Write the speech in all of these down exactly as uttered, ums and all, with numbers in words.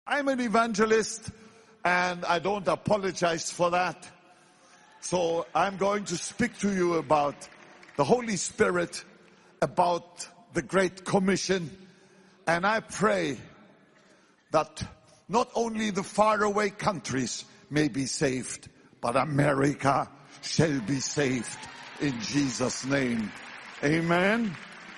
I'm an evangelist, and I don't apologize for that. So I'm going to speak to you about the Holy Spirit, about the Great Commission, and I pray that not only the faraway countries may be saved, but America shall be saved in Jesus' name. Amen.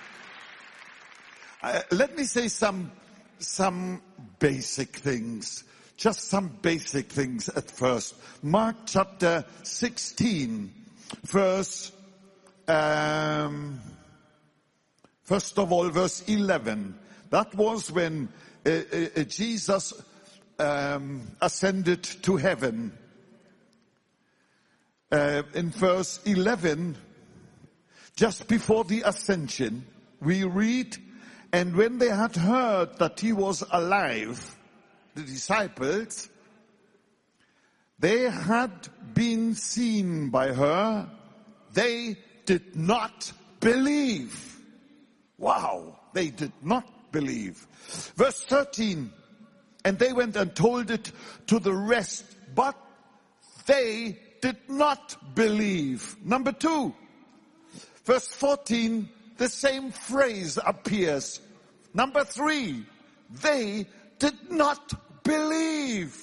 Uh, let me say some some basic things. Just some basic things at first. Mark chapter sixteen, verse, um, first of all, verse eleven. That was when uh, uh, Jesus um, ascended to heaven. Uh, in verse eleven, just before the ascension, we read, "And when they had heard that he was alive," the disciples, "they had been seen by her, they did not believe." Wow, they did not believe. Verse thirteen, "And they went and told it to the rest, but they did not believe." Number two, verse fourteen, the same phrase appears. Number three, they did not believe.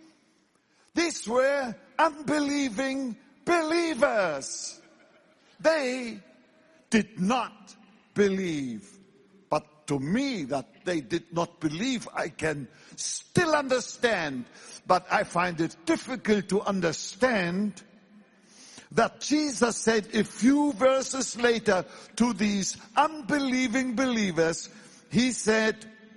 These were unbelieving believers. They did not believe. But to me, that they did not believe, I can still understand. But I find it difficult to understand that Jesus said a few verses later to these unbelieving believers, he said,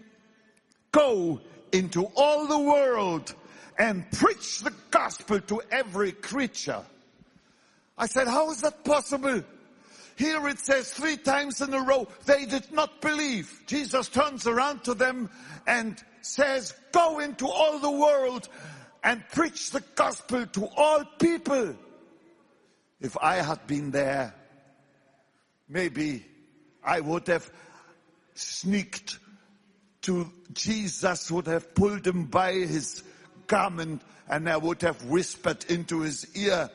"Go into all the world and preach the gospel to every creature." I said, how is that possible? Here it says three times in a row, they did not believe. Jesus turns around to them and says, "Go into all the world and preach the gospel to all people." If I had been there, maybe I would have sneaked to Jesus, would have pulled him by his garment, and I would have whispered into his ear,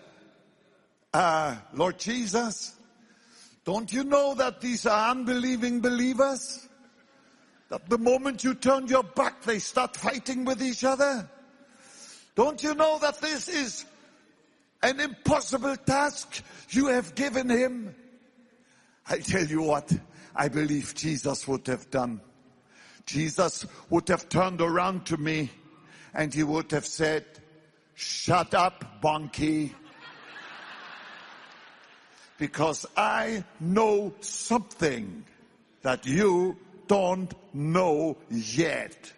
uh, "Lord Jesus, don't you know that these are unbelieving believers? That the moment you turn your back, they start fighting with each other? Don't you know that this is an impossible task you have given him?" I tell you what, I believe Jesus would have done. Jesus would have turned around to me and he would have said, "Shut up, Bonky. Because I know something that you don't know yet.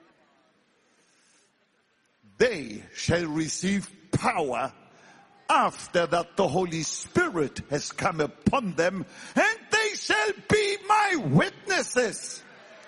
They shall receive power after that the Holy Spirit has come upon them, and they shall be my witnesses."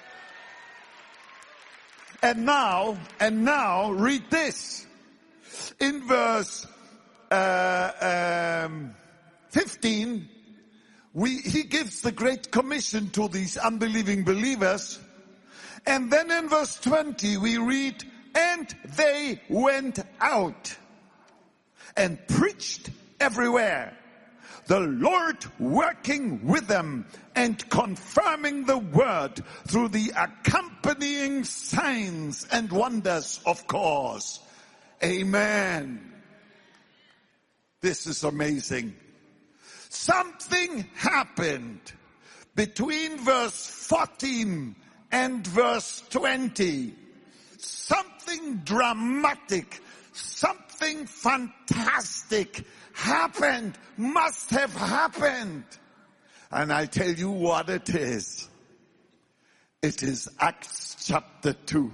And now, and now, read this. In verse uh, um, fifteen, we, he gives the Great Commission to these unbelieving believers. And then in verse twenty, we read, "And they went out and preached everywhere, the Lord working with them and confirming the word through the accompanying signs and wonders, of course." Amen. This is amazing. Something happened between verse fourteen and verse twenty. Something dramatic, something fantastic happened, must have happened. And I tell you what it is. It is Acts chapter two.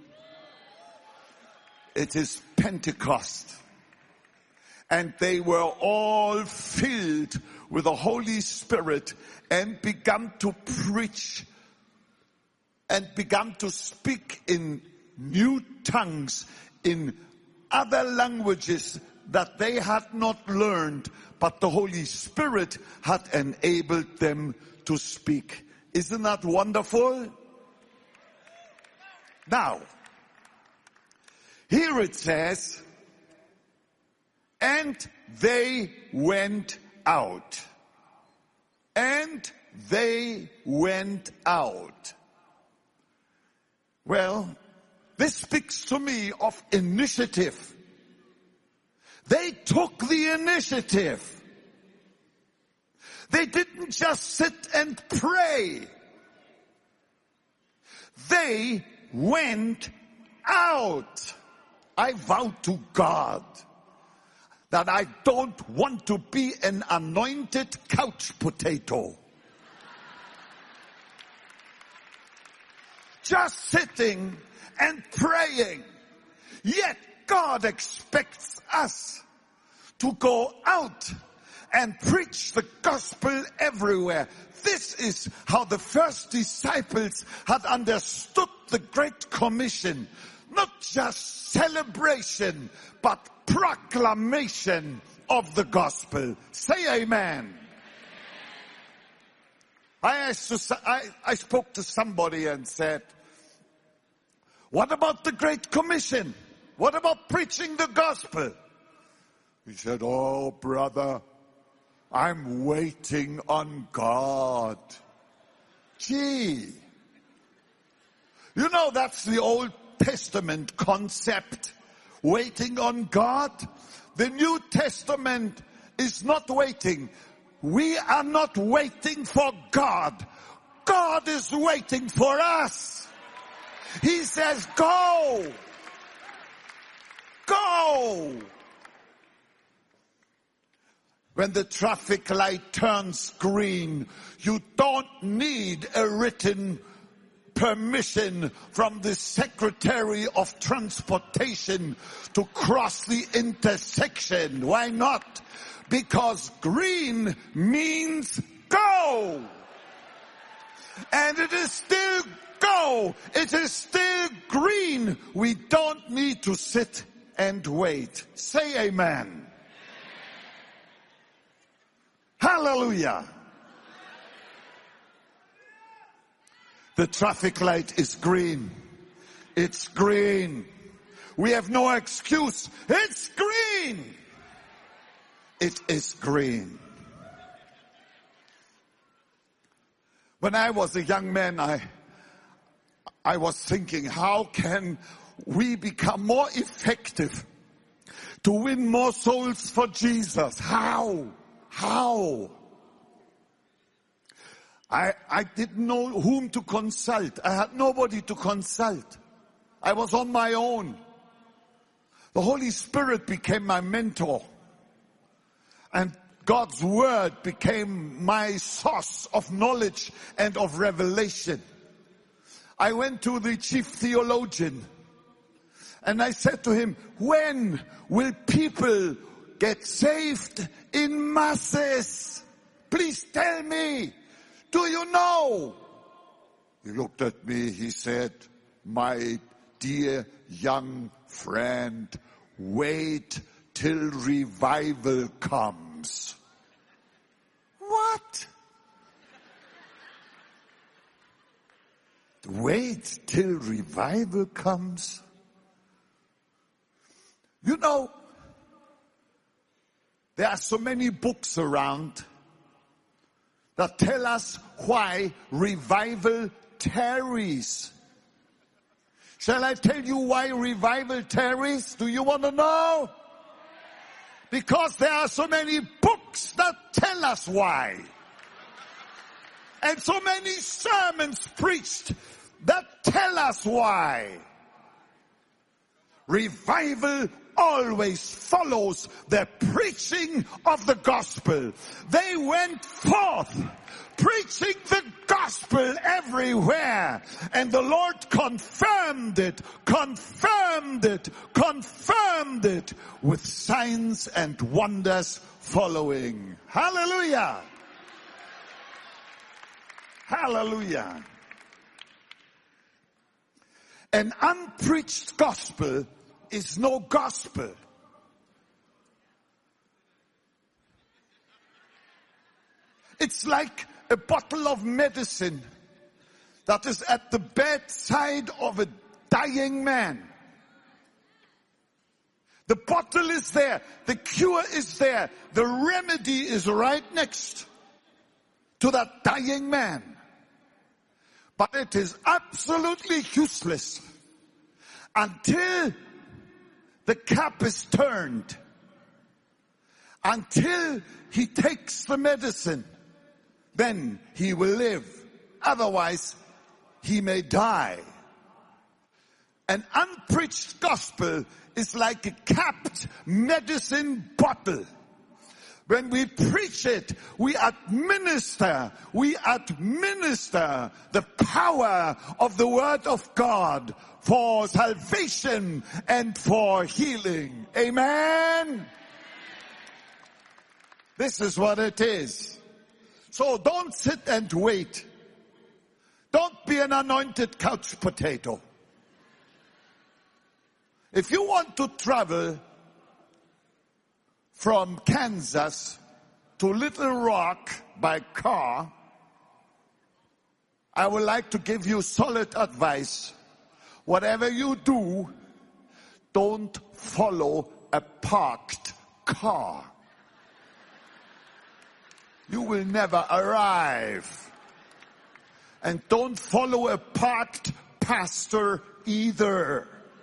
It is Pentecost. And they were all filled with the Holy Spirit and began to preach and began to speak in new tongues, in other languages that they had not learned, but the Holy Spirit had enabled them to speak. Isn't that wonderful? Now, Here it says, and they went out. And they went out. Well, this speaks to me of initiative. They took the initiative. They didn't just sit and pray. They went out. I vow to God that I don't want to be an anointed couch potato. Just sitting and praying. Yet God expects us to go out and preach the gospel everywhere. This is how the first disciples had understood the Great Commission. Not just celebration, but proclamation of the gospel. Say amen. I, asked to, I, I spoke to somebody and said, what about the Great Commission? What about preaching the gospel? He said, oh, brother, I'm waiting on God. Gee. You know, that's the Old Testament concept. Waiting on God. The New Testament is not waiting. We are not waiting for God. God is waiting for us. He says, go. Go. When the traffic light turns green, you don't need a written permission from the Secretary of Transportation to cross the intersection. Why not? Because green means go. And it is still go. It is still green. We don't need to sit and wait. Say amen. Hallelujah. The traffic light is green. It's green. We have no excuse. It's green. It is green. When I was a young man, I, I was thinking, how can we become more effective to win more souls for Jesus? How? How? I, I didn't know whom to consult. I had nobody to consult. I was on my own. The Holy Spirit became my mentor. And God's word became my source of knowledge and of revelation. I went to the chief theologian and I said to him, when will people get saved in masses? Please tell me. Do you know? He looked at me, he said, my dear young friend, wait till revival comes. What? Wait till revival comes? You know, there are so many books around that tell us why revival tarries. Shall I tell you why revival tarries? Do you want to know? Because there are so many books that tell us why. And so many sermons preached that tell us why. Revival always follows the preaching of the gospel. They went forth preaching the gospel everywhere. And the Lord confirmed it, confirmed it, confirmed it with signs and wonders following. Hallelujah. Hallelujah. An unpreached gospel is no gospel. It's like a bottle of medicine that is at the bedside of a dying man. The bottle is there. The cure is there. The remedy is right next to that dying man. But it is absolutely useless until the cap is turned, until he takes the medicine. Then he will live. Otherwise, he may die. An unpreached gospel is like a capped medicine bottle. When we preach it, we administer, we administer the power of the Word of God for salvation and for healing. Amen? This is what it is. So don't sit and wait. Don't be an anointed couch potato. If you want to travel from Kansas to Little Rock by car, I would like to give you solid advice. Whatever you do, don't follow a parked car. You will never arrive. And don't follow a parked pastor either.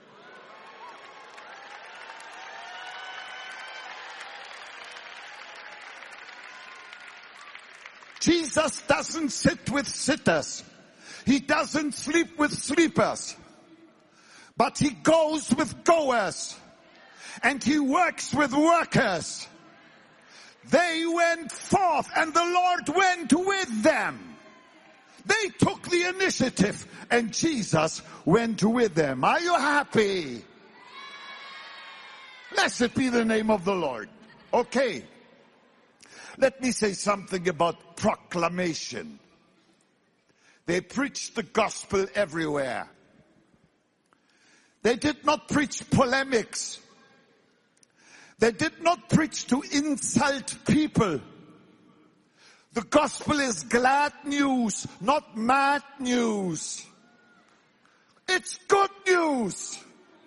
Jesus doesn't sit with sitters. He doesn't sleep with sleepers. But he goes with goers. And he works with workers. They went forth and the Lord went with them. They took the initiative and Jesus went with them. Are you happy? Blessed be the name of the Lord. Okay. Let me say something about proclamation. They preached the gospel everywhere. They did not preach polemics. They did not preach to insult people. The gospel is glad news, not mad news. It's good news.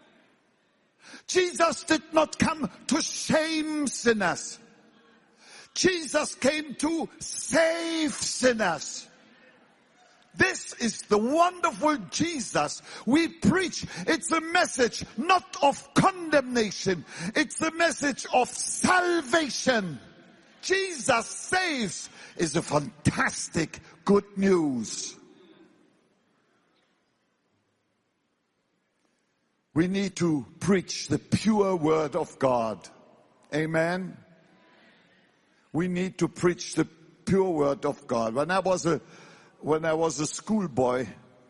Jesus did not come to shame sinners. Jesus came to save sinners. This is the wonderful Jesus we preach. It's a message not of condemnation. It's a message of salvation. Jesus saves is a fantastic good news. We need to preach the pure word of God. Amen. We need to preach the pure word of God. When I was a, when I was a schoolboy,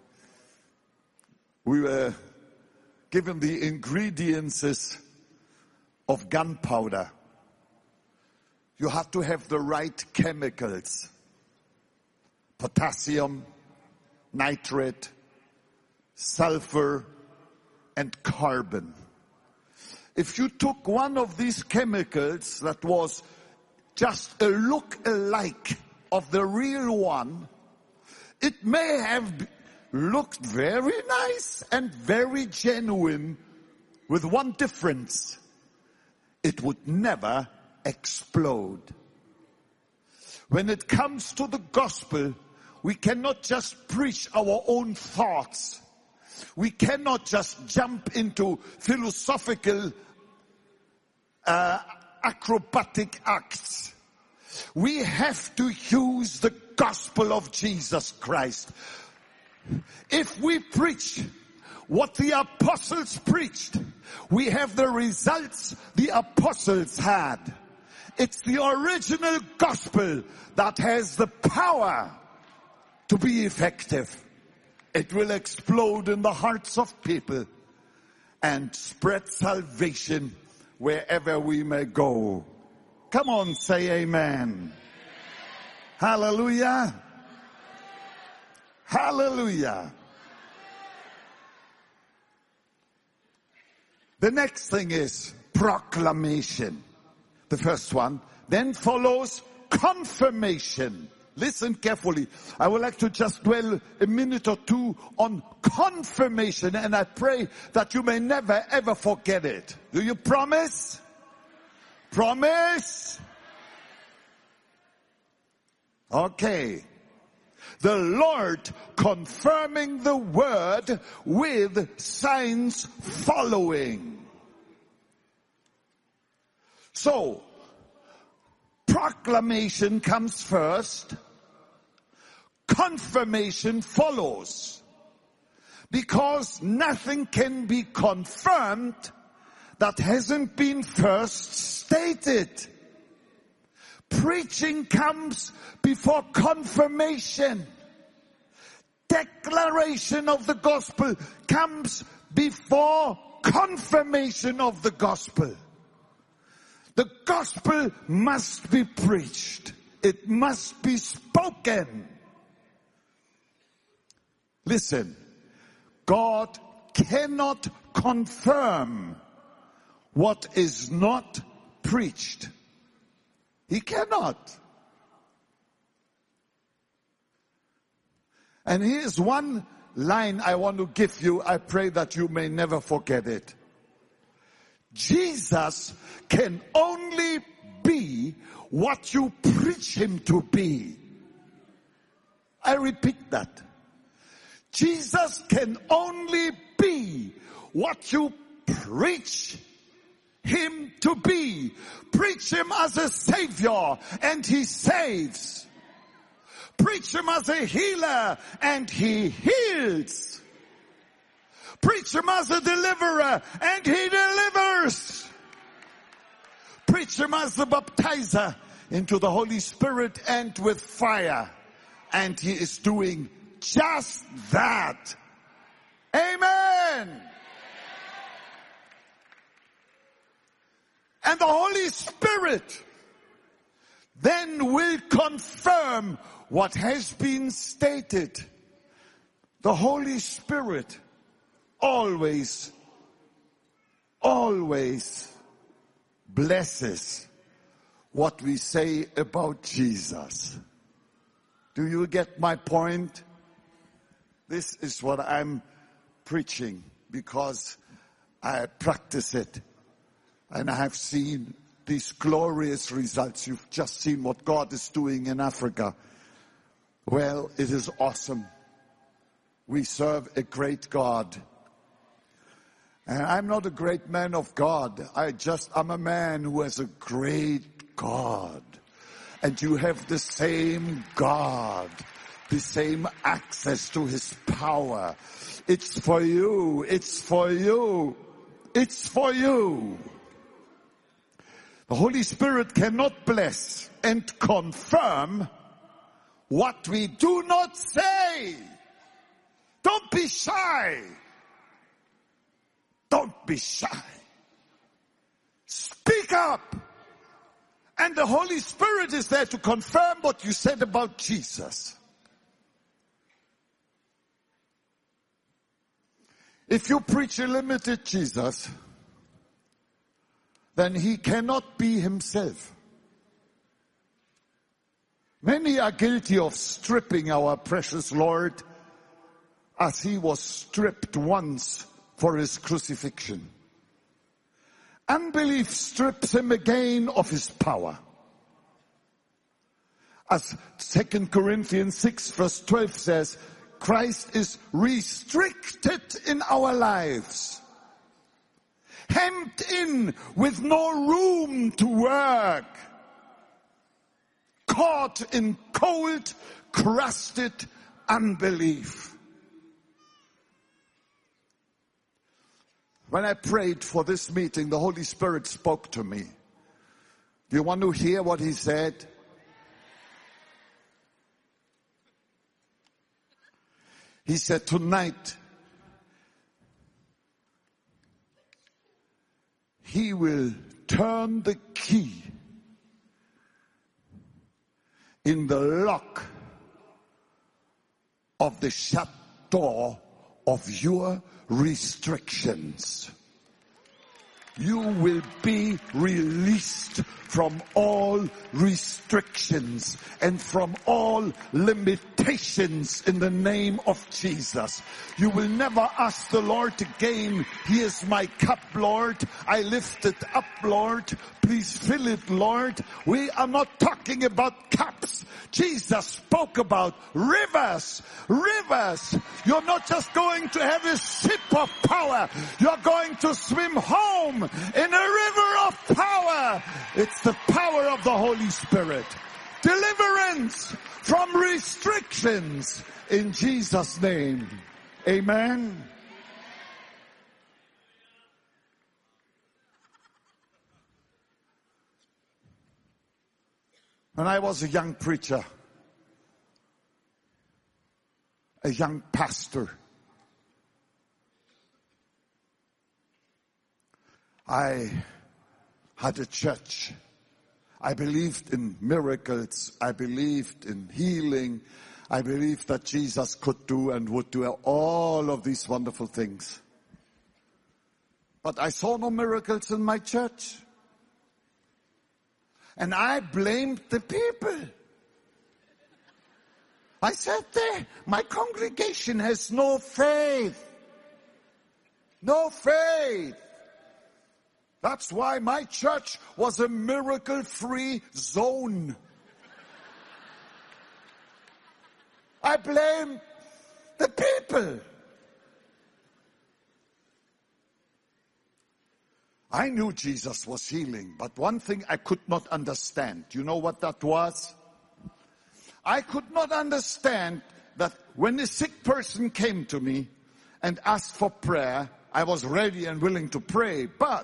we were given the ingredients of gunpowder. You have to have the right chemicals. Potassium, nitrate, sulfur, and carbon. If you took one of these chemicals that was just a look-alike of the real one, it may have looked very nice and very genuine with one difference. It would never explode. When it comes to the gospel, we cannot just preach our own thoughts. We cannot just jump into philosophical uh, acrobatic acts. We have to use the gospel of Jesus Christ. If we preach what the apostles preached, we have the results the apostles had. It's the original gospel that has the power to be effective. It will explode in the hearts of people and spread salvation wherever we may go. Come on, say amen. Hallelujah. Hallelujah. The next thing is proclamation. The first one. Then follows confirmation. listen carefully. I would like to just dwell a minute or two on confirmation, and I pray that you may never ever forget it. Do you promise? Promise? Okay. The Lord confirming the word with signs following. So, proclamation comes first, confirmation follows. Because nothing can be confirmed that hasn't been first stated. Preaching comes before confirmation. Declaration of the gospel comes before confirmation of the gospel. The gospel must be preached. It must be spoken. Listen, God cannot confirm what is not preached. He cannot. And here's one line I want to give you. I pray that you may never forget it. Jesus can only be what you preach him to be. I repeat that. Jesus can only be what you preach him to be. Preach him as a savior and he saves. Preach him as a healer and he heals. Preach him as a deliverer and he delivers. Preach him as the baptizer into the Holy Spirit and with fire. And he is doing just that. Amen. And the Holy Spirit then will confirm what has been stated. The Holy Spirit always, always blesses what we say about Jesus. Do you get my point? This is what I'm preaching because I practice it. And I have seen these glorious results. You've just seen what God is doing in Africa. Well, it is awesome. We serve a great God. And I'm not a great man of God. I just, I'm a man who has a great God. And you have the same God, the same access to his power. It's for you. It's for you. It's for you. The Holy Spirit cannot bless and confirm what we do not say. Don't be shy. Don't be shy. Speak up. And the Holy Spirit is there to confirm what you said about Jesus. If you preach a limited Jesus, then he cannot be himself. Many are guilty of stripping our precious Lord as he was stripped once for his crucifixion. Unbelief strips him again of his power. As Second Corinthians six verse twelve says, Christ is restricted in our lives. Hemmed in with no room to work. Caught in cold, crusted unbelief. When I prayed for this meeting, the Holy Spirit spoke to me. Do you want to hear what he said? He said, tonight, he will turn the key in the lock of the shut door of your restrictions. you will be released from all restrictions and from all limitations in the name of Jesus. You will never ask the Lord again, here's my cup, Lord. I lift it up, Lord. Please fill it, Lord. We are not talking about cups. Jesus spoke about rivers, rivers. You're not just going to have a sip of power. You're going to swim home in a river of power. It's the power of the Holy Spirit. Deliverance from restrictions in Jesus' name. Amen. When I was a young preacher, a young pastor, I had a church. I believed in miracles. I believed in healing. I believed that Jesus could do and would do all of these wonderful things. But I saw no miracles in my church. And I blamed the people. I said, there, my congregation has no faith. No faith. That's why my church was a miracle-free zone. I blame the people. I knew Jesus was healing, but one thing I could not understand. You know what that was? I could not understand that when a sick person came to me and asked for prayer, I was ready and willing to pray, but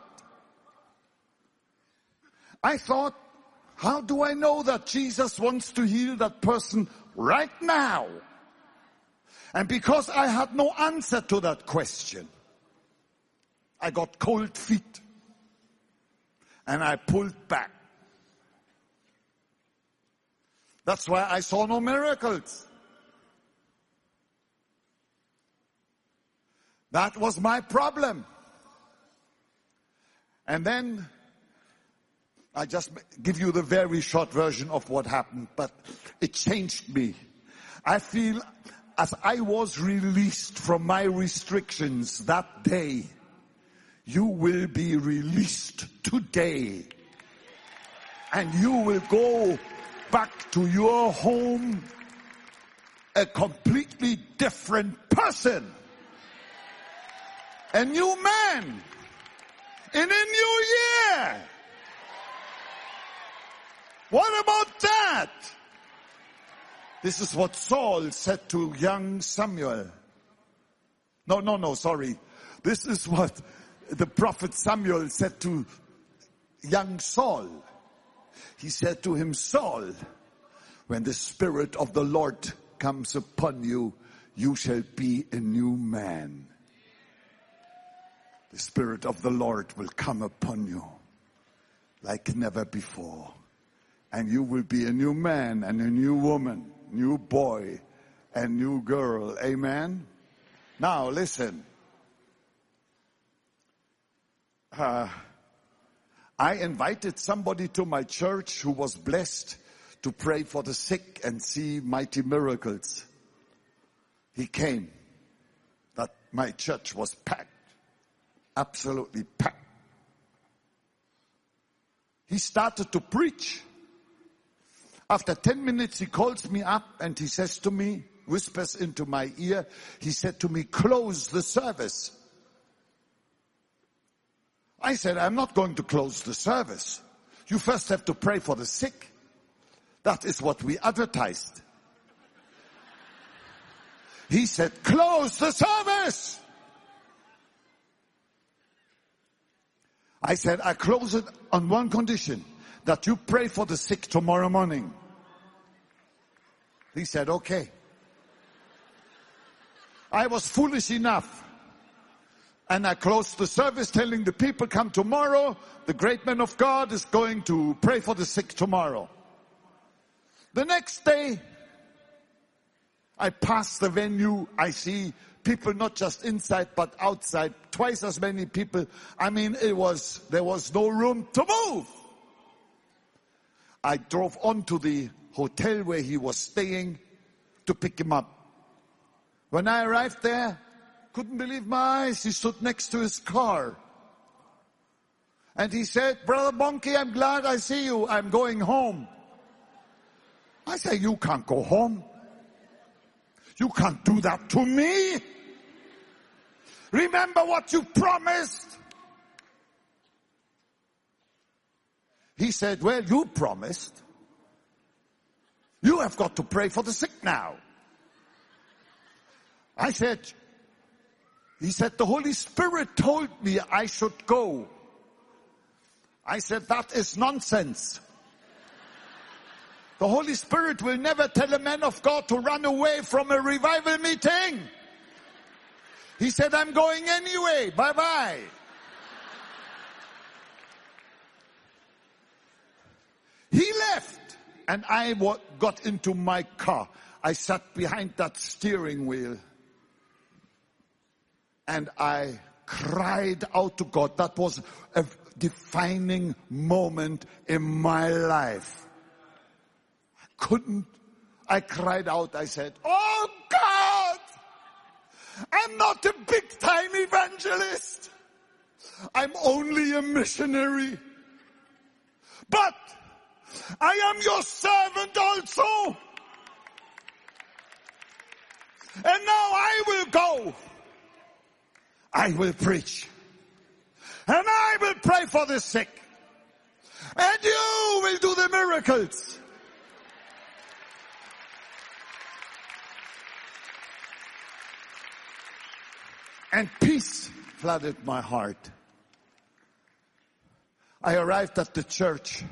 I thought, how do I know that Jesus wants to heal that person right now? And because I had no answer to that question, I got cold feet. And I pulled back. That's why I saw no miracles. That was my problem. And then I just give you the very short version of what happened, but it changed me. I feel as I was released from my restrictions that day, you will be released today. And you will go back to your home a completely different person. A new man in a new year. What about that? This is what Saul said to young Samuel. No, no, no, sorry. This is what the prophet Samuel said to young Saul. He said to him, Saul, when the Spirit of the Lord comes upon you, you shall be a new man. The Spirit of the Lord will come upon you like never before. And you will be a new man and a new woman, new boy and new girl. Amen? Now listen. Uh, I invited somebody to my church who was blessed to pray for the sick and see mighty miracles. He came. That my church was packed. Absolutely packed. He started to preach. After ten minutes, he calls me up and he says to me, whispers into my ear, he said to me, close the service. I said, I'm not going to close the service. You first have to pray for the sick. That is what we advertised. He said, close the service. I said, I close it on one condition, that you pray for the sick tomorrow morning. He said, okay. I was foolish enough. And I closed the service telling the people, come tomorrow. The great man of God is going to pray for the sick tomorrow. The next day, I pass the venue. I see people, not just inside, but outside. Twice as many people. I mean, it was, there was no room to move. I drove on to the hotel where he was staying to pick him up. When I arrived there, couldn't believe my eyes. He stood next to his car. And he said, Brother Bonnke, I'm glad I see you. I'm going home. I said, you can't go home. You can't do that to me. Remember what you promised. He said, well, you promised. You have got to pray for the sick now. I said, he said, the Holy Spirit told me I should go. I said, that is nonsense. The Holy Spirit will never tell a man of God to run away from a revival meeting. He said, I'm going anyway. Bye-bye. He left, and I got into my car. I sat behind that steering wheel, and I cried out to God. That was a defining moment in my life. I couldn't. I cried out. I said, oh God, I'm not a big-time evangelist. I'm only a missionary. But I am your servant also. And now I will go. I will preach. And I will pray for the sick. And you will do the miracles. And peace flooded my heart. I arrived at the church.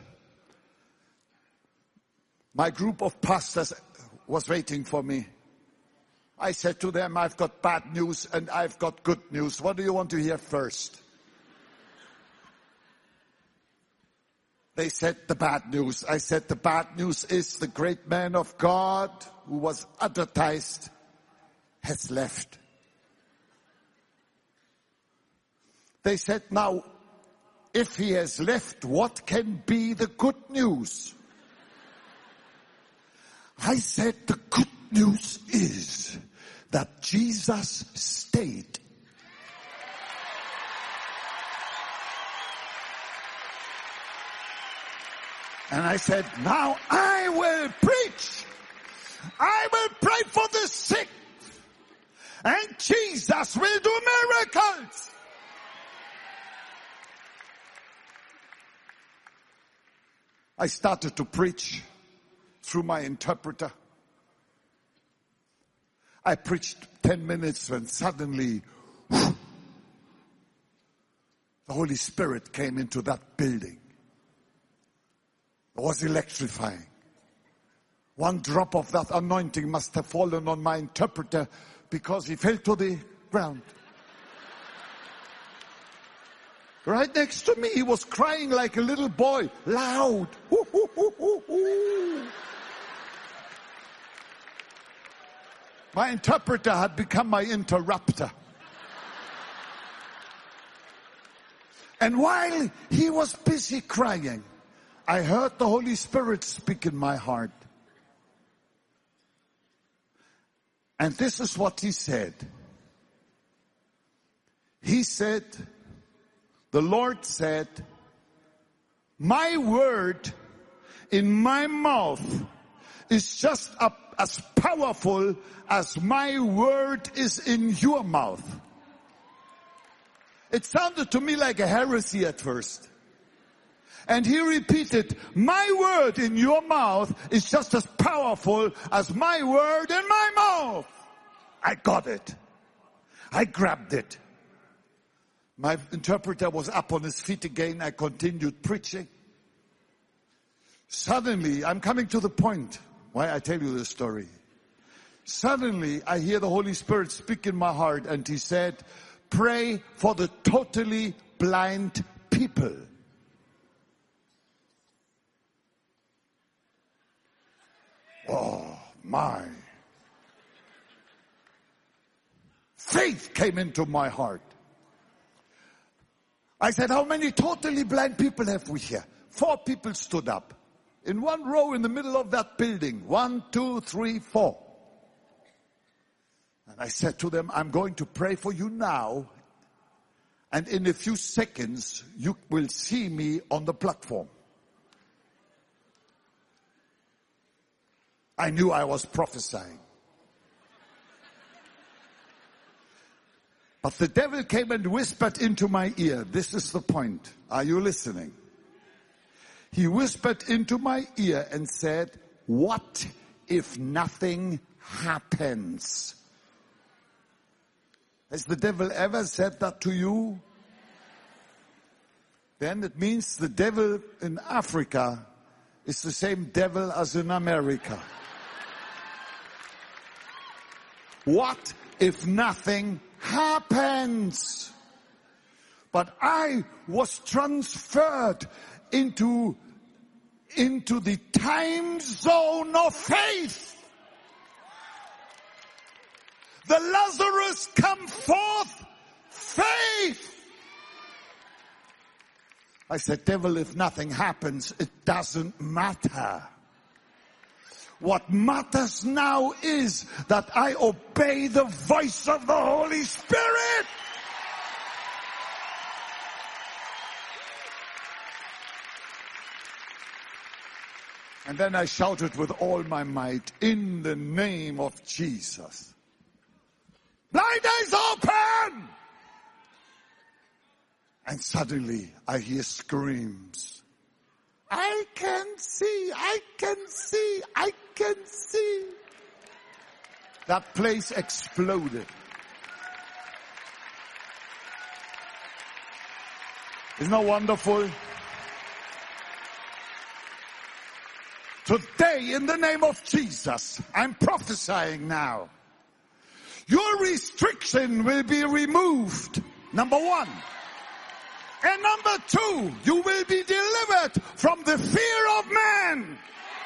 My group of pastors was waiting for me. I said to them, I've got bad news and I've got good news. What do you want to hear first? They said the bad news. I said the bad news is the great man of God who was advertised has left. They said, now, if he has left, what can be the good news? I said, the good news is that Jesus stayed. And I said, now I will preach. I will pray for the sick. And Jesus will do miracles. I started to preach through my interpreter. I preached ten minutes when suddenly whew, the Holy Spirit came into that building. It was electrifying. One drop of that anointing must have fallen on my interpreter because he fell to the ground. Right next to me, he was crying like a little boy, loud. Hoo, hoo, hoo, hoo, hoo. My interpreter had become my interrupter. And while he was busy crying, I heard the Holy Spirit speak in my heart. And this is what he said. He said, the Lord said, my word in my mouth is just a, as powerful as my word is in your mouth. It sounded to me like a heresy at first. And he repeated, my word in your mouth is just as powerful as my word in my mouth. I got it. I grabbed it. My interpreter was up on his feet again. I continued preaching. Suddenly, I'm coming to the point why I tell you this story. Suddenly, I hear the Holy Spirit speak in my heart, and he said, pray for the totally blind people. Oh, my. faith came into my heart. I said, how many totally blind people have we here? Four people stood up. In one row in the middle of that building. One, two, three, four. And I said to them, I'm going to pray for you now. And in a few seconds, you will see me on the platform. I knew I was prophesying. But the devil came and whispered into my ear. This is the point. Are you listening? He whispered into my ear and said, what if nothing happens? Has the devil ever said that to you? Then it means the devil in Africa is the same devil as in America. What if nothing happens? But I was transferred into, into the time zone of faith. The Lazarus come forth, faith. I said, devil, if nothing happens, it doesn't matter. What matters now is that I obey the voice of the Holy Spirit. And then I shouted with all my might, in the name of Jesus. Blind eyes open! And suddenly I hear screams. I can see, I can see, I can see. That place exploded. Isn't that wonderful? Today, in the name of Jesus, I'm prophesying now. Your restriction will be removed. Number one. And number two, you will be delivered from the fear of man.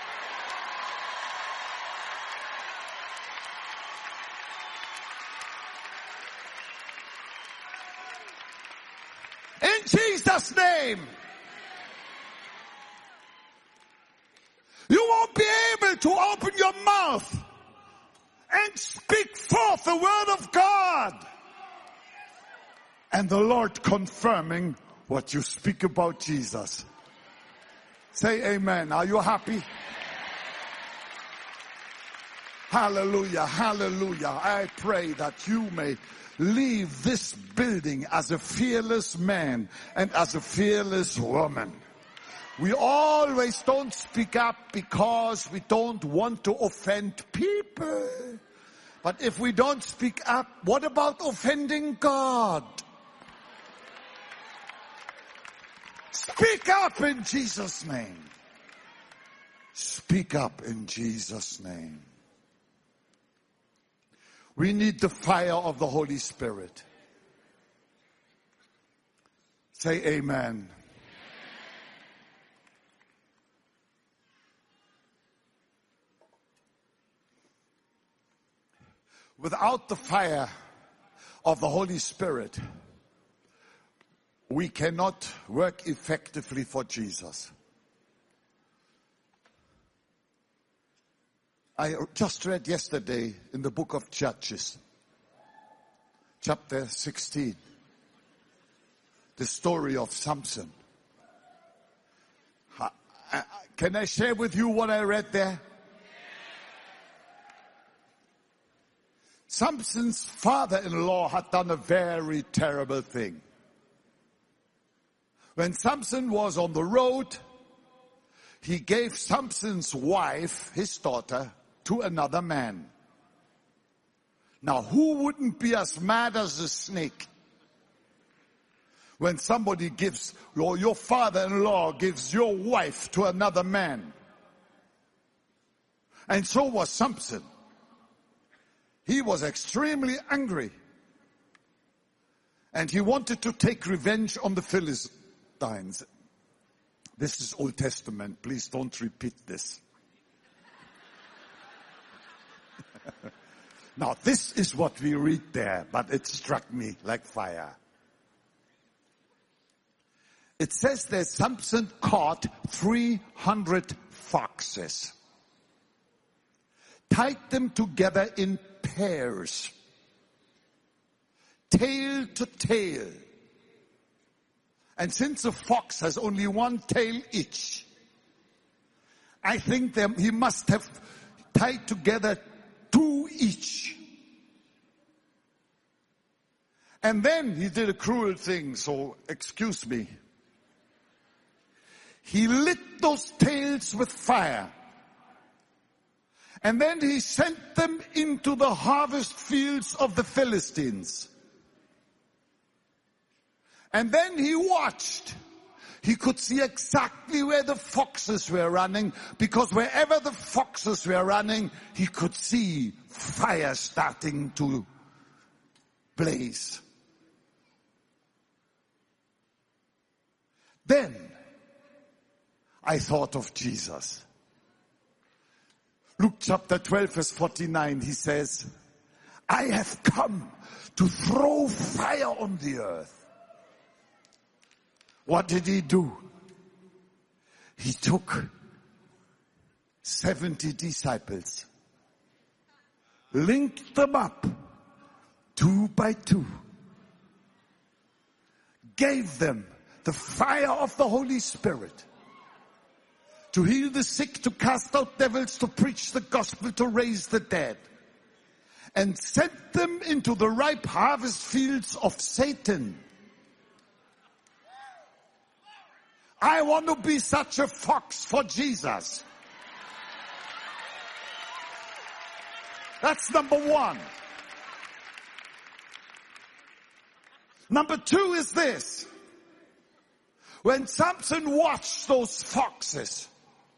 In Jesus' name. You won't be able to open your mouth and speak forth the word of God. And the Lord confirming what you speak about Jesus. Say amen. Are you happy? Hallelujah, hallelujah. I pray that you may leave this building as a fearless man and as a fearless woman. We always don't speak up because we don't want to offend people. But if we don't speak up, what about offending God? Speak up in Jesus' name. Speak up in Jesus' name. We need the fire of the Holy Spirit. Say amen. Without the fire of the Holy Spirit, we cannot work effectively for Jesus. I just read yesterday in the book of Judges, chapter sixteen, the story of Samson. Can I share with you what I read there? Samson's father-in-law had done a very terrible thing. When Samson was on the road, he gave Samson's wife, his daughter, to another man. Now, who wouldn't be as mad as a snake when somebody gives, or your father-in-law gives your wife to another man? And so was Samson. He was extremely angry. And he wanted to take revenge on the Philistines. This is Old Testament. Please don't repeat this. Now this is what we read there, but it struck me like fire. It says that Samson caught three hundred foxes, tied them together in pairs, tail to tail. And since a fox has only one tail each, I think them, he must have tied together two each. And then he did a cruel thing, so excuse me. He lit those tails with fire. And then he sent them into the harvest fields of the Philistines. And then he watched. He could see exactly where the foxes were running, because wherever the foxes were running, he could see fire starting to blaze. Then I thought of Jesus. Luke chapter twelve verse forty-nine, he says, I have come to throw fire on the earth. What did he do? He took seventy disciples, linked them up two by two, gave them the fire of the Holy Spirit to heal the sick, to cast out devils, to preach the gospel, to raise the dead, and sent them into the ripe harvest fields of Satan. I want to be such a fox for Jesus. That's number one. Number two is this. When Samson watched those foxes,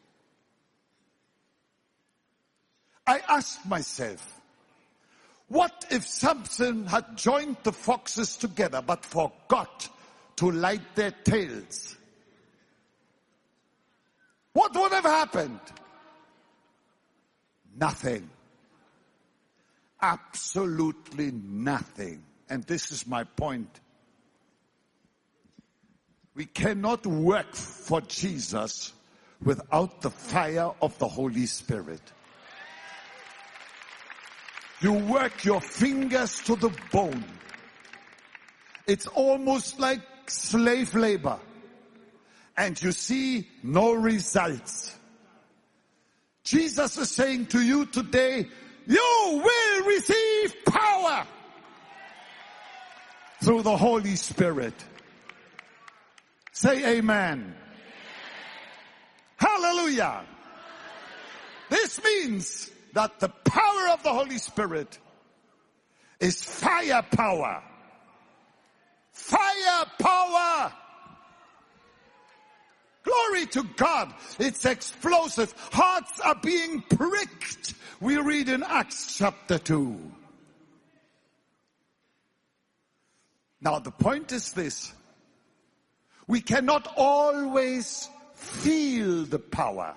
I asked myself, what if Samson had joined the foxes together but forgot to light their tails? What would have happened? Nothing. Absolutely nothing. And this is my point. We cannot work for Jesus without the fire of the Holy Spirit. You work your fingers to the bone. It's almost like slave labor. And you see no results. Jesus is saying to you today, you will receive power through the Holy Spirit. Say amen. Hallelujah. This means that the power of the Holy Spirit is fire power. Fire power. Glory to God. It's explosive. Hearts are being pricked. We read in Acts chapter two. Now the point is this. We cannot always feel the power.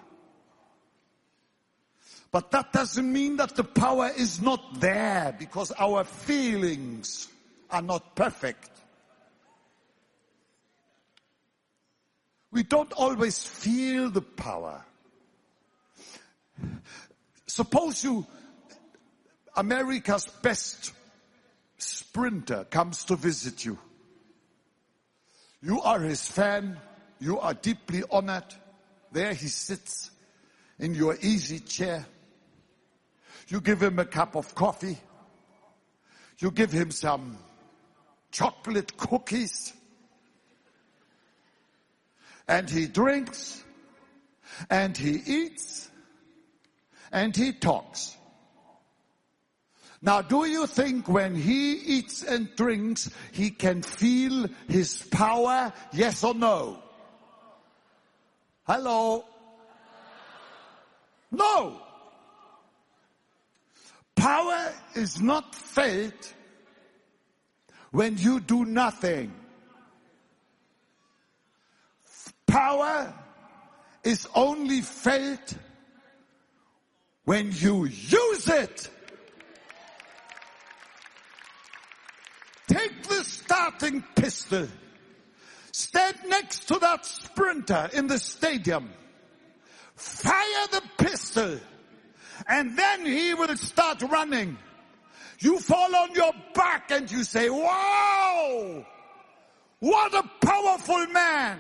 But that doesn't mean that the power is not there, because our feelings are not perfect. We don't always feel the power. Suppose you, America's best sprinter comes to visit you. You are his fan. You are deeply honored. There he sits in your easy chair. You give him a cup of coffee. You give him some chocolate cookies. And he drinks. And he eats. And he talks. Now, do you think when he eats and drinks, he can feel his power? Yes or no? Hello? No. Power is not felt when you do nothing. Power is only felt when you use it. the starting pistol. Stand next to that sprinter in the stadium. Fire the pistol. And then he will start running. You fall on your back and you say, wow! What a powerful man!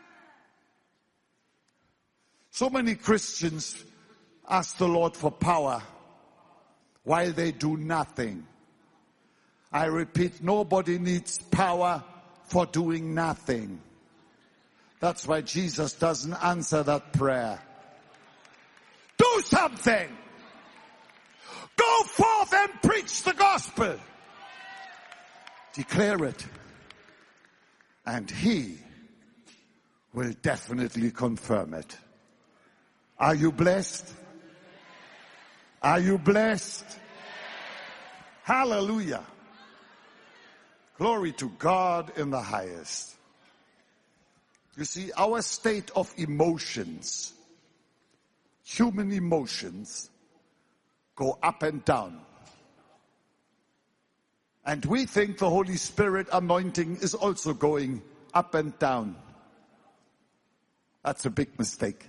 So many Christians ask the Lord for power while they do nothing. I repeat, nobody needs power for doing nothing. That's why Jesus doesn't answer that prayer. Do something! Go forth and preach the gospel. Declare it. And he will definitely confirm it. Are you blessed? Are you blessed? Hallelujah. Glory to God in the highest. You see, our state of emotions, human emotions, go up and down. And we think the Holy Spirit anointing is also going up and down. That's a big mistake.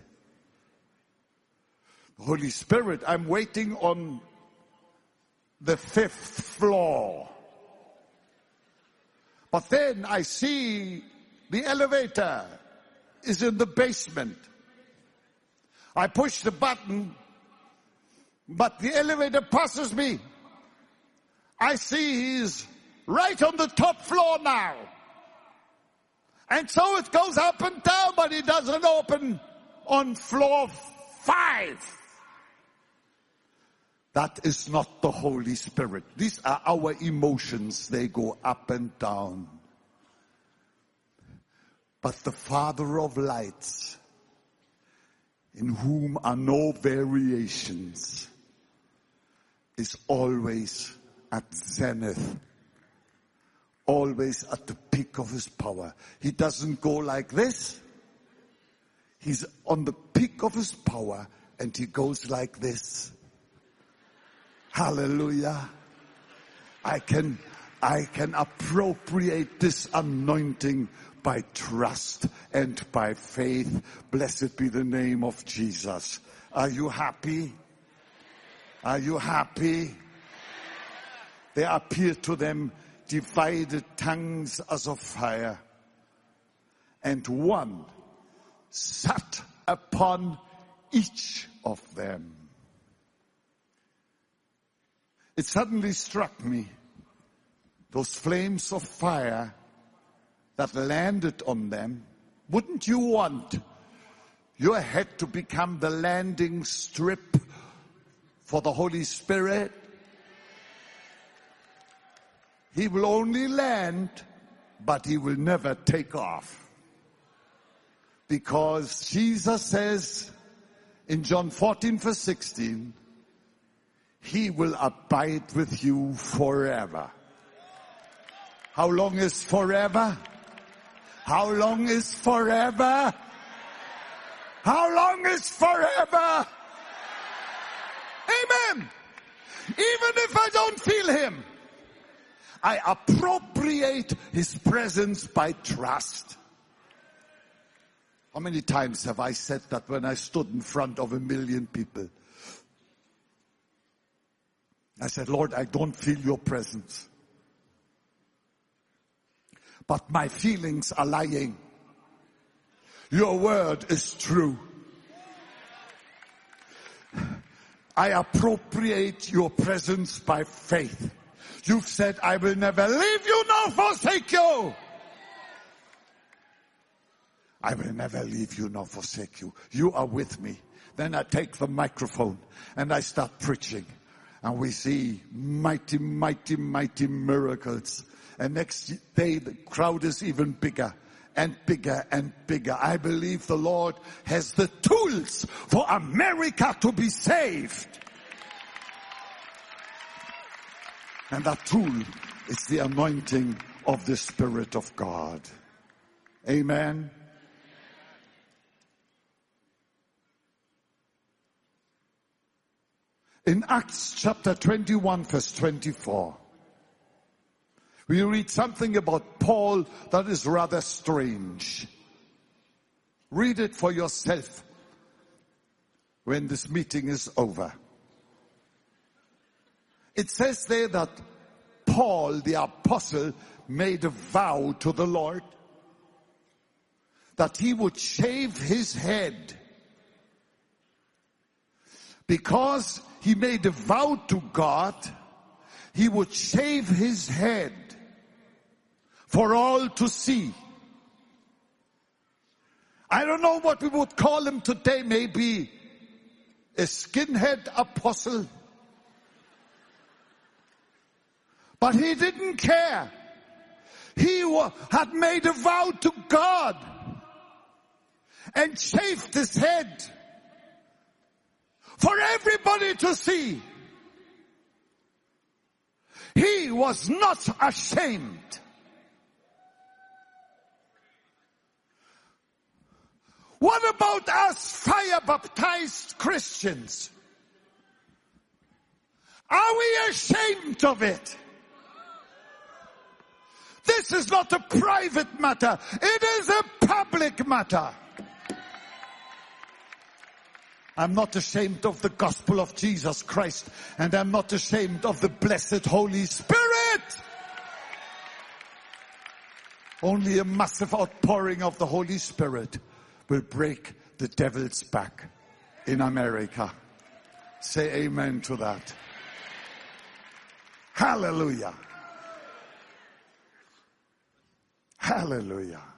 The Holy Spirit, I'm waiting on the fifth floor. But then I see the elevator is in the basement. I push the button, but the elevator passes me. I see he's right on the top floor now. And so it goes up and down, but it doesn't open on floor five. That is not the Holy Spirit. These are our emotions. They go up and down. But the Father of lights, in whom are no variations, is always at zenith, always at the peak of his power. He doesn't go like this. He's on the peak of his power, and he goes like this. Hallelujah. I can, I can appropriate this anointing by trust and by faith. Blessed be the name of Jesus. Are you happy? Are you happy? There appeared to them divided tongues as of fire, and one sat upon each of them. It suddenly struck me, those flames of fire that landed on them, wouldn't you want your head to become the landing strip for the Holy Spirit? He will only land, but he will never take off. Because Jesus says in John fourteen verse sixteen, he will abide with you forever. How long is forever? How long is forever? How long is forever? Amen. Even if I don't feel him, I appropriate his presence by trust. How many times have I said that when I stood in front of a million people? I said, Lord, I don't feel your presence. But my feelings are lying. Your word is true. I appropriate your presence by faith. You've said, I will never leave you nor forsake you. I will never leave you nor forsake you. You are with me. Then I take the microphone and I start preaching. And we see mighty, mighty, mighty miracles. And next day the crowd is even bigger and bigger and bigger. I believe the Lord has the tools for America to be saved. And that tool is the anointing of the Spirit of God. Amen. In Acts chapter twenty-one verse twenty-four, we read something about Paul that is rather strange. Read it for yourself when this meeting is over. It says there that Paul, the apostle, made a vow to the Lord that he would shave his head. Because he made a vow to God, he would shave his head for all to see. I don't know what we would call him today, maybe a skinhead apostle. But he didn't care. He had made a vow to God and shaved his head for everybody to see. He was not ashamed. What about us fire-baptized Christians? Are we ashamed of it? This is not a private matter. It is a public matter. I'm not ashamed of the gospel of Jesus Christ, and I'm not ashamed of the blessed Holy Spirit. Only a massive outpouring of the Holy Spirit will break the devil's back in America. Say amen to that. Hallelujah. Hallelujah.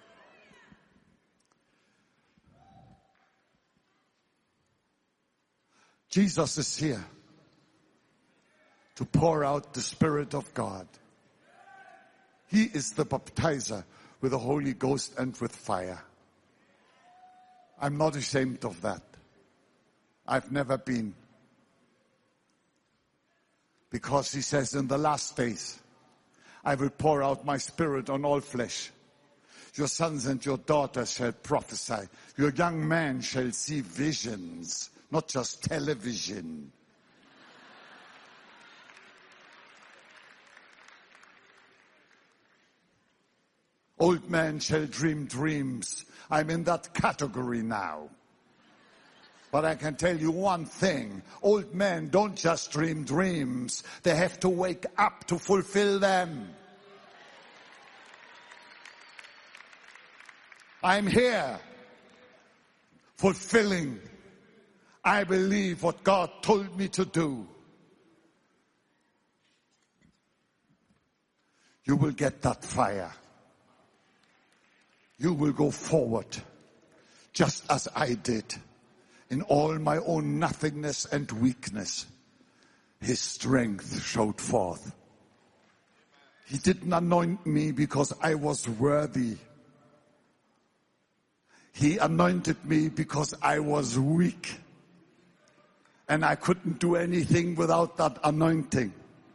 Jesus is here to pour out the Spirit of God. He is the baptizer with the Holy Ghost and with fire. I'm not ashamed of that. I've never been. Because he says in the last days, I will pour out my Spirit on all flesh. Your sons and your daughters shall prophesy. Your young men shall see visions, not just television. Old men shall dream dreams. I'm in that category now. But I can tell you one thing. Old men don't just dream dreams. They have to wake up to fulfill them. I'm here fulfilling, I believe, what God told me to do. You will get that fire. You will go forward just as I did. In all my own nothingness and weakness, his strength showed forth. He didn't anoint me because I was worthy. He anointed me because I was weak. And I couldn't do anything without that anointing.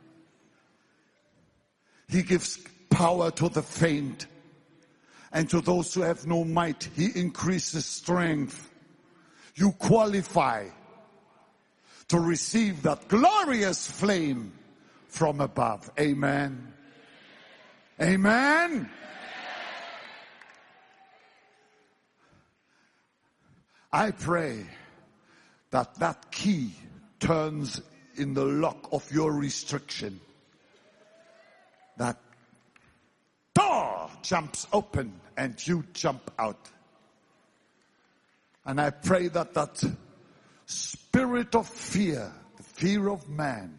He gives power to the faint. And to those who have no might, he increases strength. You qualify to receive that glorious flame from above. Amen. Amen. I pray that that key turns in the lock of your restriction. That door jumps open and you jump out. And I pray that that spirit of fear, the fear of man,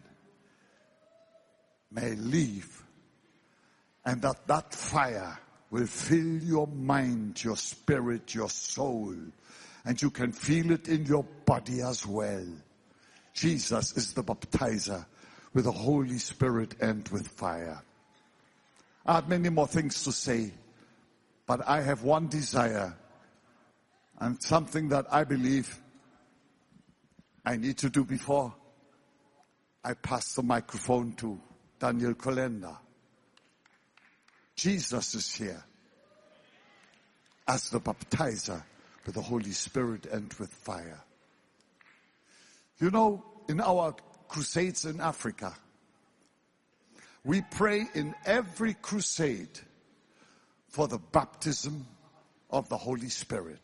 may leave. And that that fire will fill your mind, your spirit, your soul. And you can feel it in your body as well. Jesus is the baptizer with the Holy Spirit and with fire. I have many more things to say, but I have one desire. And something that I believe I need to do before I pass the microphone to Daniel Kolenda. Jesus is here as the baptizer with the Holy Spirit and with fire. You know, in our crusades in Africa, We pray in every crusade for the baptism of the Holy Spirit.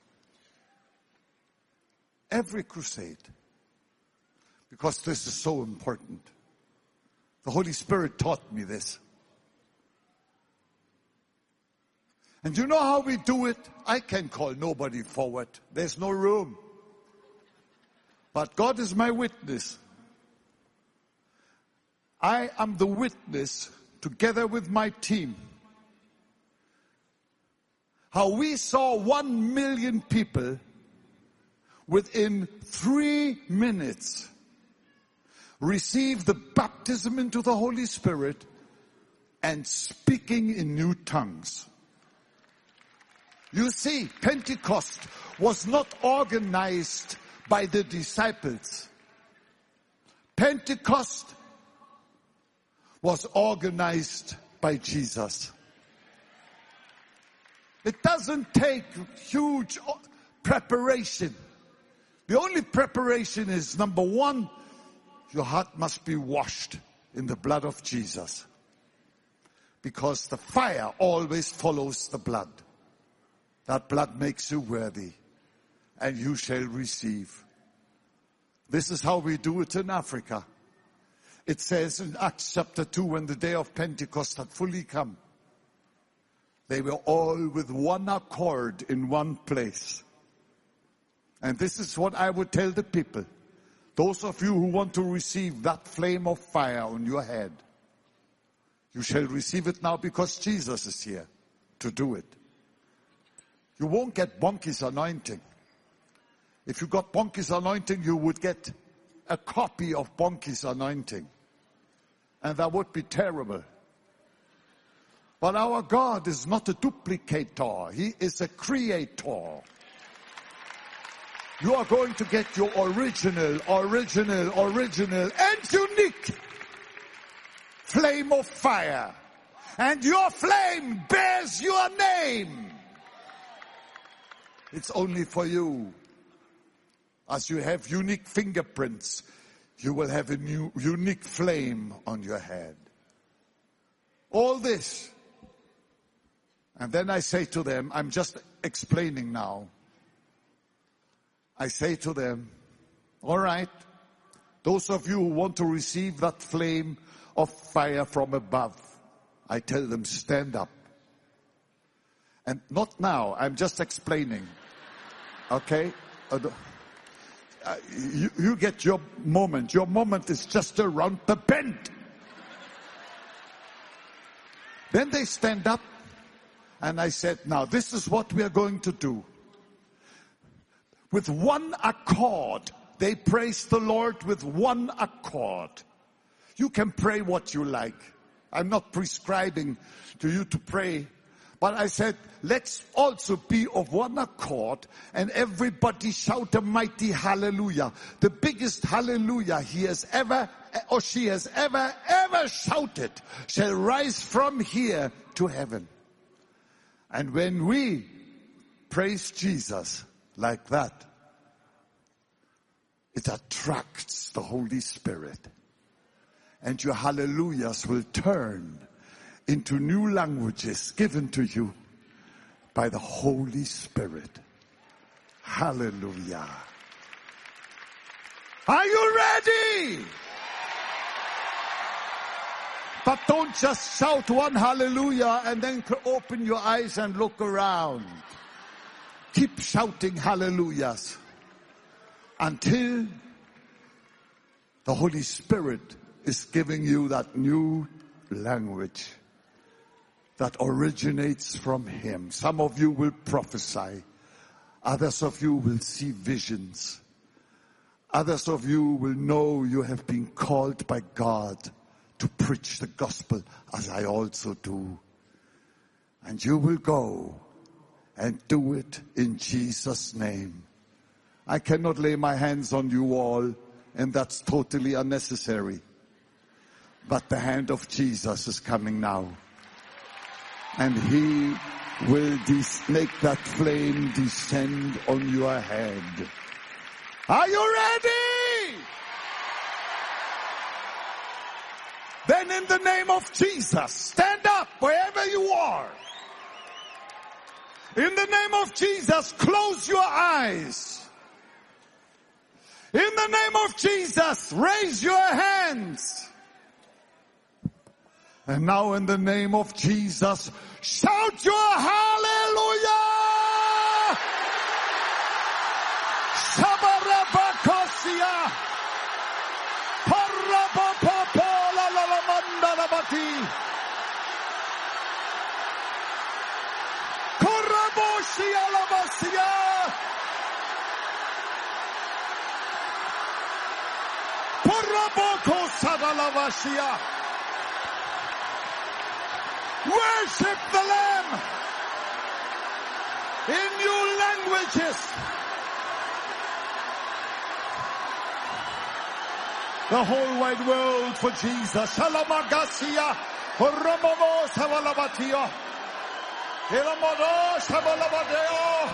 Every crusade. Because this is so important. The Holy Spirit taught me this. And you know how we do it? I can call nobody forward. There's no room. But God is my witness. I am the witness, together with my team, how we saw one million people within three minutes receive the baptism into the Holy Spirit and speaking in new tongues. You see, Pentecost was not organized by the disciples. Pentecost was organized by Jesus. It doesn't take huge preparation. The only preparation is, number one, your heart must be washed in the blood of Jesus. Because the fire always follows the blood. That blood makes you worthy, and you shall receive. This is how we do it in Africa. It says in Acts chapter two, when the day of Pentecost had fully come, they were all with one accord in one place. And this is what I would tell the people. Those of you who want to receive that flame of fire on your head, you shall receive it now because Jesus is here to do it. You won't get Bonke's anointing. If you got Bonke's anointing, you would get a copy of Bonke's anointing. And that would be terrible. But our God is not a duplicator. He is a creator. You are going to get your original, original, original, and unique flame of fire. And your flame bears your name. It's only for you. As you have unique fingerprints, you will have a new, unique flame on your head. All this. And then I say to them, I'm just explaining now. I say to them, all right, those of you who want to receive that flame of fire from above, I tell them, stand up. And not now, I'm just explaining. Okay? Uh, uh, you, you get your moment. Your moment is just around the bend. Then they stand up, and I said, now this is what we are going to do. With one accord, they praise the Lord with one accord. You can pray what you like. I'm not prescribing to you to pray. But I said, let's also be of one accord and everybody shout a mighty hallelujah. The biggest hallelujah he has ever or she has ever, ever shouted shall rise from here to heaven. And when we praise Jesus like that, it attracts the Holy Spirit. And your hallelujahs will turn into new languages given to you by the Holy Spirit. Hallelujah. Are you ready? But don't just shout one hallelujah and then open your eyes and look around. Keep shouting hallelujahs until the Holy Spirit is giving you that new language that originates from Him. Some of you will prophesy. Others of you will see visions. Others of you will know you have been called by God to preach the gospel, as I also do. And you will go and do it in Jesus' name. I cannot lay my hands on you all, and that's totally unnecessary. But the hand of Jesus is coming now. And He will des- make that flame descend on your head. Are you ready? Then And in the name of Jesus, stand up wherever you are. In the name of Jesus, close your eyes. In the name of Jesus, raise your hands. And now in the name of Jesus, shout your hallelujah! Shabarabakosia! Parabapapola lalamandalabati! Koraboshia labasia! Poraboko sadalavasia! Worship the Lamb in new languages. The whole wide world for Jesus. Shalamagasia, Romomo Savalabatio, Elamodo Savalabadeo.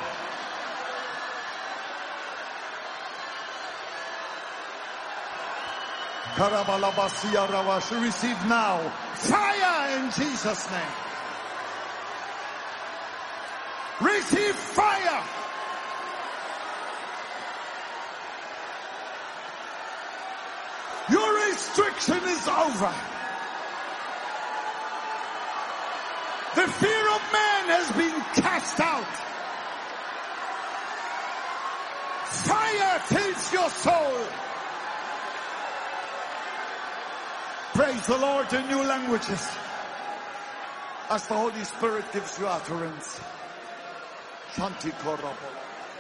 Karabalabasia Ravash, receive now fire in Jesus' name. Receive fire. Your restriction is over. The fear of man has been cast out. Fire fills your soul. Praise the Lord in new languages as the Holy Spirit gives you utterance. Shanti Korabola.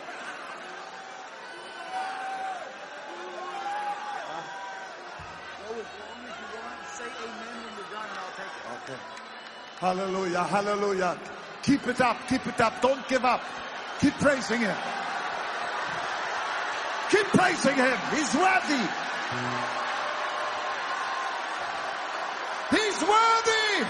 Go as long as you want. Say amen when you're done and I'll take it. Okay. Hallelujah, hallelujah. Keep it up, keep it up. Don't give up. Keep praising Him. Keep praising Him. He's worthy. He's worthy.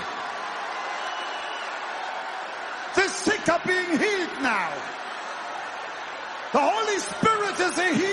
The sick are being healed now. The Holy Spirit is a healer.